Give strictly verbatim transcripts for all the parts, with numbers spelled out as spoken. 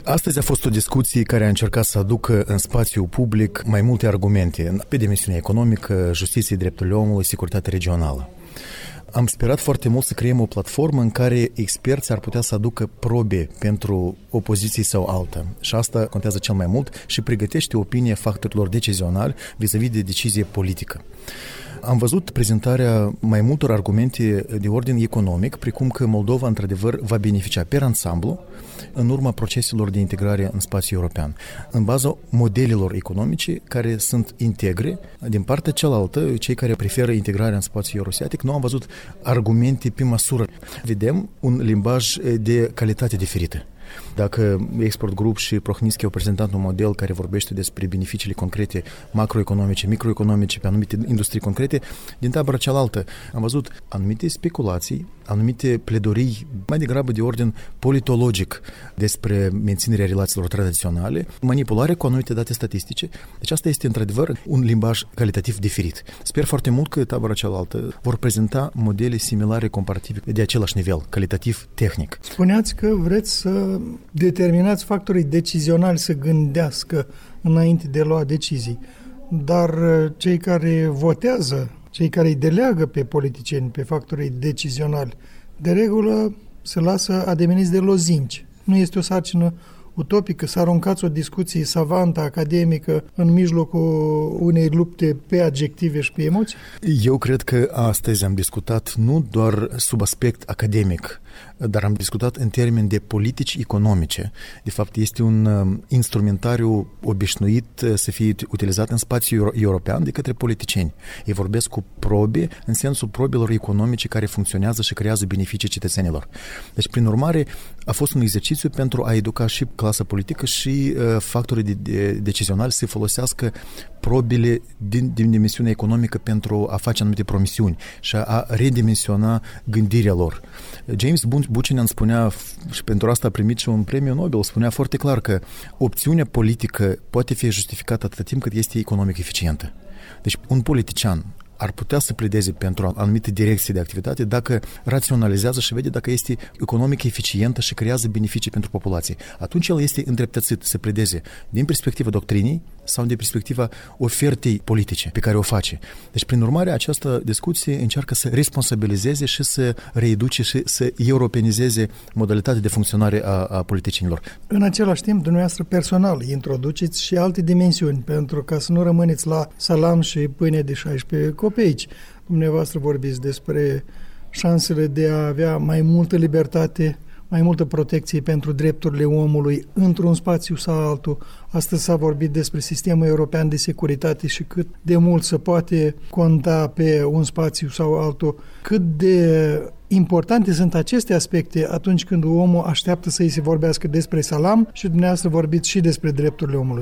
Astăzi a fost o discuție care a încercat să aducă în spațiu public mai multe argumente pe dimensiunea economică, justiție, drepturile omului, securitate regională. Am sperat foarte mult să creăm o platformă în care experți ar putea să aducă probe pentru o poziție sau alta. Și asta contează cel mai mult și pregătește opinia factorilor decizionali vis-a-vis de decizie politică. Am văzut prezentarea mai multor argumente de ordin economic, precum că Moldova, într-adevăr, va beneficia per ansamblu în urma proceselor de integrare în spațiul european, în baza modelelor economice care sunt integre. Din partea cealaltă, cei care preferă integrarea în spațiul eurasiatic, nu am văzut argumente pe măsură. Vedem un limbaj de calitate diferită. Dacă Export Group și Prohnischi au prezentat un model care vorbește despre beneficiile concrete macroeconomice, microeconomice pe anumite industrii concrete, din tabăra cealaltă am văzut anumite speculații, anumite pledorii mai degrabă de ordin politologic despre menținerea relațiilor tradiționale, manipularea cu anumite date statistice. Deci asta este într-adevăr un limbaj calitativ diferit. Sper foarte mult că tabăra cealaltă vor prezenta modele similare comparative de același nivel, calitativ tehnic. Spuneați că vreți să determinați factorii decizionali să gândească înainte de a lua decizii, dar cei care votează, cei care îi deleagă pe politicieni, pe factorii decizionali, de regulă se lasă ademeniți de lozinci. Nu este o sarcină utopică să aruncați o discuție savantă, academică, în mijlocul unei lupte pe adjective și pe emoții? Eu cred că astăzi am discutat nu doar sub aspect academic, dar am discutat în termeni de politici economice. De fapt, este un instrumentariu obișnuit să fie utilizat în spațiul european de către politicieni. Ei vorbesc cu probe în sensul probelor economice care funcționează și creează beneficii cetățenilor. Deci, prin urmare, a fost un exercițiu pentru a educa și clasa politică și uh, factorii de, de, decizionali să folosească probele din, din dimensiunea economică pentru a face anumite promisiuni și a, a redimensiona gândirea lor. James Buchanan spunea, și pentru asta a primit și un premiu Nobel, spunea foarte clar că opțiunea politică poate fi justificată atâta timp cât este economic eficientă. Deci un politician ar putea să pledeze pentru anumite direcții de activitate dacă raționalizează și vede dacă este economic eficientă și creează beneficii pentru populație. Atunci el este îndreptățit să pledeze din perspectiva doctrinii sau din perspectiva ofertei politice pe care o face. Deci, prin urmare, această discuție încearcă să responsabilizeze și să reeduce și să europenizeze modalitatea de funcționare a, a politicienilor. În același timp, dumneavoastră personal introduceți și alte dimensiuni, pentru ca să nu rămâneți la salam și pâine de șaisprezece copeici. Dumneavoastră vorbiți despre șansele de a avea mai multă libertate, mai multă protecție pentru drepturile omului într-un spațiu sau altul. Astăzi s-a vorbit despre sistemul european de securitate și cât de mult se poate conta pe un spațiu sau altul. Cât de importante sunt aceste aspecte atunci când omul așteaptă să îi se vorbească despre salam și dumneavoastră vorbiți și despre drepturile omului.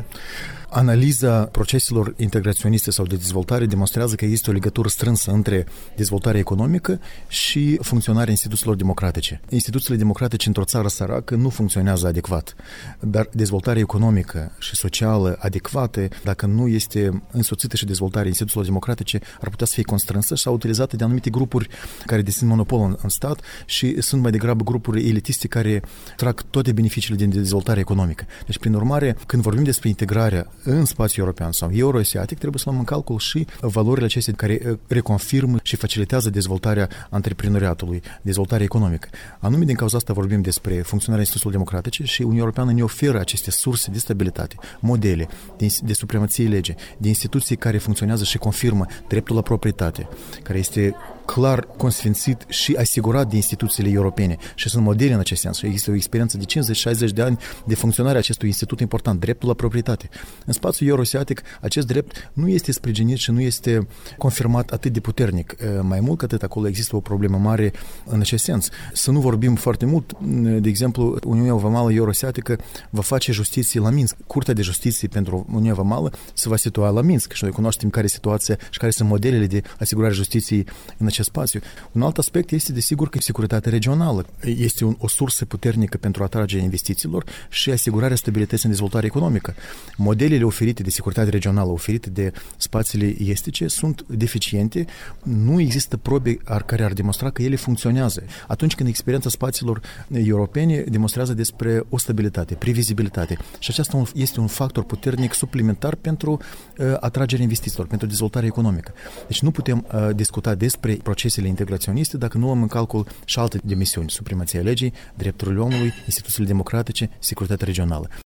Analiza proceselor integraționiste sau de dezvoltare demonstrează că există o legătură strânsă între dezvoltarea economică și funcționarea instituțiilor democratice. Instituțiile democratice într-o țară săracă nu funcționează adecvat, dar dezvoltarea economică și socială adecvată, dacă nu este însoțită și dezvoltarea instituțiilor democratice, ar putea să fie constrânsă sau utilizată de anumite grupuri care dețin monopol în, în stat și sunt mai degrabă grupuri elitiste care trag toate beneficiile din dezvoltarea economică. Deci, prin urmare, când vorbim despre integrarea în spațiul european sau euroasiatic, trebuie să luăm în calcul și valorile acestea care reconfirmă și facilitează dezvoltarea antreprenoriatului, dezvoltarea economică. Anume, din cauza asta vorbim despre funcționarea instituțiilor democratice și Uniunea Europeană ne oferă aceste surse de stabilitate, modele de, de supremație lege, de instituții care funcționează și confirmă dreptul la proprietate, care este clar consfințit și asigurat de instituțiile europene și sunt modele în acest sens și există o experiență de cincizeci șaizeci de ani de funcționare acestui institut important, dreptul la proprietate. În spațiul eurasiatic, acest drept nu este sprijinit și nu este confirmat atât de puternic. Mai mult ca atât, acolo există o problemă mare în acest sens. Să nu vorbim foarte mult, de exemplu, Uniunea Vamală Eurasiatică va face justiție la Minsk. Curtea de Justiție pentru Uniunea Vamală se va situa la Minsk și noi cunoaștem care e situația și care sunt modelele de asigurare justiției în acest acest spațiu. Un alt aspect este, desigur, că securitatea regională este un, o sursă puternică pentru atragerea investițiilor și asigurarea stabilității în dezvoltare economică. Modelele oferite de securitate regională, oferite de spațiile estice, sunt deficiente. Nu există probe care ar demonstra că ele funcționează. Atunci când experiența spațiilor europene demonstrează despre o stabilitate, previzibilitate. Și acesta este un factor puternic suplimentar pentru uh, atragerea investițiilor, pentru dezvoltarea economică. Deci nu putem uh, discuta despre procesele integraționiste dacă nu luăm în calcul și alte dimensiuni: supremația legii, drepturile omului, instituțiile democratice, securitatea regională.